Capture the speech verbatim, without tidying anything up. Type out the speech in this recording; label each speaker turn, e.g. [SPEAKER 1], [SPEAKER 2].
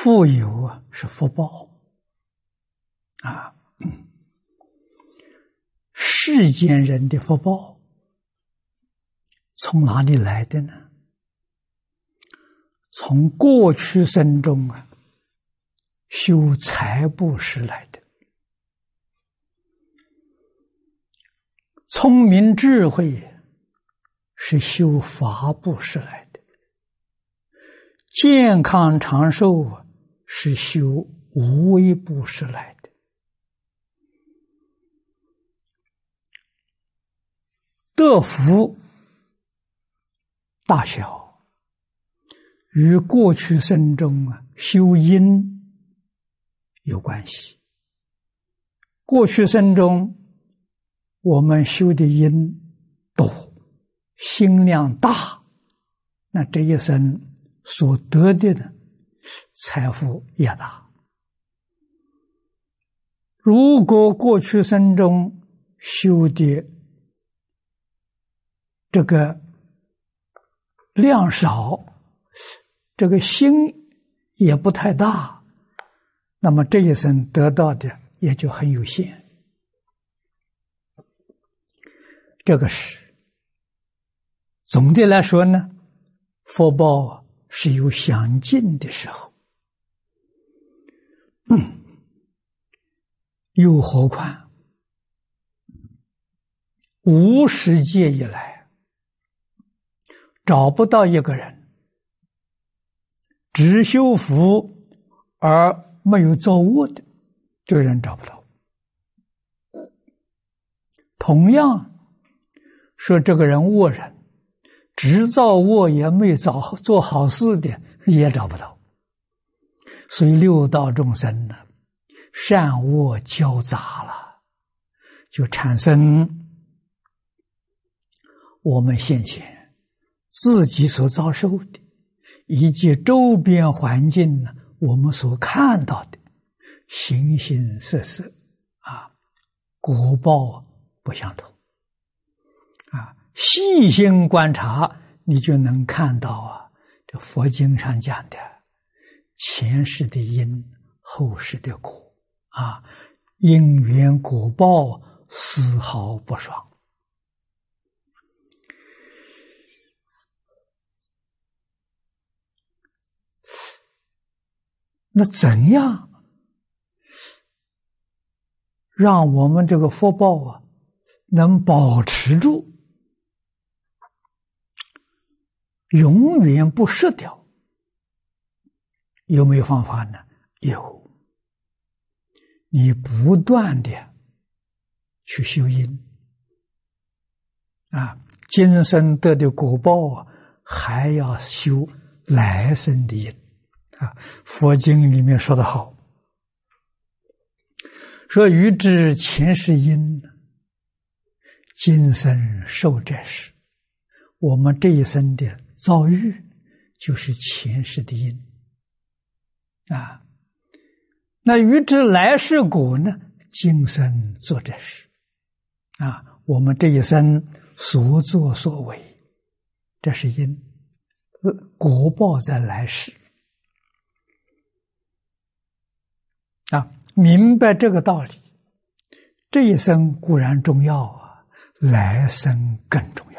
[SPEAKER 1] 富有啊是福报啊，世间人的福报从哪里来的呢？从过去生中啊修财布施来的。聪明智慧是修法布施来的，健康长寿是修无为布施来的。得福大小与过去生中啊修因有关系。过去生中我们修的因多，心量大，那这一生所得的呢财富也大。如果过去生中修的这个量少，这个心也不太大，那么这一生得到的也就很有限。这个是总的来说呢，福报是有享尽的时候。嗯，又何况无始界以来找不到一个人只修福而没有造恶的，这个人找不到。同样说这个人恶人，只造恶也没造做好事的也找不到。所以六道众生呢，善恶交杂了，就产生我们现前自己所遭受的，以及周边环境呢，我们所看到的形形色色啊，果报不相同啊。细心观察，你就能看到啊，这佛经上讲的前世的因，后世的果啊，因缘果报丝毫不爽。那怎样让我们这个福报啊能保持住，永远不失掉？有没有方法呢？有。你不断的去修因啊，今生得的果报啊，还要修来生的因啊。佛经里面说得好，说欲知前世因，今生受这事。我们这一生的遭遇就是前世的因啊。那欲知来世果呢，今生做这事啊。我们这一生所作所为，这是因，果报在来世啊。明白这个道理，这一生固然重要啊，来生更重要。